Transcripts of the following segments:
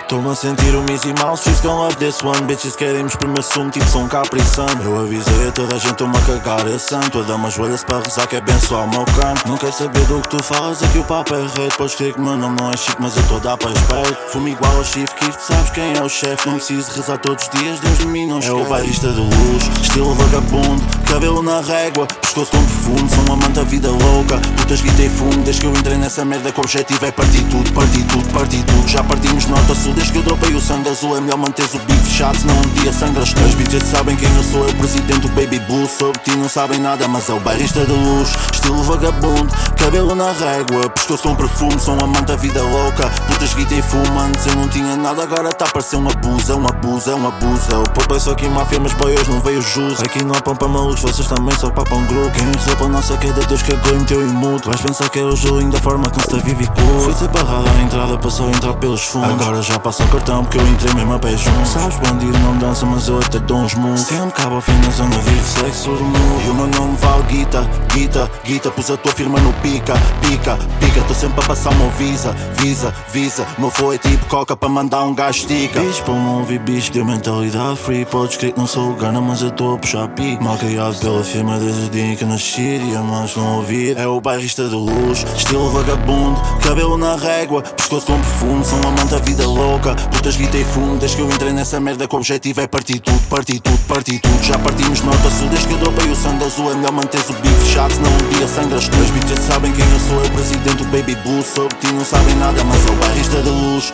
Tô-me a sentir um Easy Mouse, she's gon' love this one. Bitches querem me espremer sumo, tipo sou um capriçano. Eu avisei a toda a gente, tô-me a cagar, é santo. Eu dou-me joelhas para rezar que abençoar o meu canto. Não quer saber do que tu falas, aqui o papo é rei. Podes crer que o meu nome não é chique, mas eu tô a dar para respeito. Fumo igual ao Chief Keef, tu sabes quem é o chefe. Não preciso rezar todos os dias, Deus de mim não esquece. É o bairrista de luz, estilo vagabundo. Cabelo na régua, pescoço com perfume. Sou um amante da vida louca, putas, guita e fumo. Desde que eu entrei nessa merda que o objetivo é partir tudo, partir tudo, partir tudo. Já partimos norte a sul, desde que eu dropei o sangue azul. É melhor manteres o bico fechado, senão um dia sangras tu. As bitches sabem quem eu sou, eu presidente do Baby Blue. Sobre ti não sabem nada, mas é o bairrista de luz. Estilo vagabundo, cabelo na régua, pescoço com perfume. Sou um amante da vida louca, putas, guita e fumo. Antes eu não tinha nada, agora tá a parecer um abuso. É um abuso, é um abuso. Eu poupei só aqui máfia, mas boy, hoje não veio jus. Aqui não há pão para malucos, vocês também só papam grupo. Quem rezou para a nossa queda, Deus cagou e meteu em mudo. Vais pensar que é o Julinho da forma como se está vive e cool. Fui ser barrado à entrada, passou a entrar pelos fundos. Agora já passa o cartão porque eu entrei mesmo a pé junto. Sabes, bandido não dança, mas eu até dou uns moves. Sempre cabo ao fim na zona, vivo sexo do mundo. E o meu nome vale guita, guita, guita. Pus a tua firma no pica, pica, pica. Tô sempre a passar uma visa, visa, visa. Meu flow é tipo coca para mandar um gajo estica. Bicho para não ouvir bicho, deu mentalidade free. Podes crer que não sou o gana, mas eu tô a puxar pi. Mal criado pela firma desde o dia que eu nasci. E a mais não ouvir, é o bairrista de luz. Estilo vagabundo, cabelo na régua, pescoço com perfume. Sou um amante da vida louca, putas, guita e fumo. Desde que eu entrei nessa merda que o objetivo é partir tudo, partir tudo, partir tudo. Já partimos norte a sul, desde que eu dropei o sangue azul. É melhor manteres o bico fechado, senão um dia sangras tu. As bitches sabem quem eu sou, eu presidente do Baby Blue. Sobre ti não sabem nada, mas é o bairrista de luz.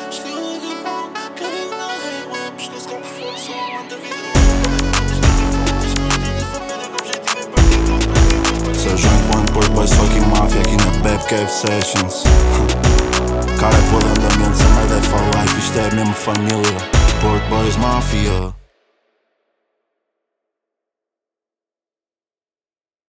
Sou João Quando Porto Boys fucking Mafia aqui na Beb Cave Sessions. Cara, é por andamento, essa merda é for life, isto é mesmo família. Porto Boys Mafia.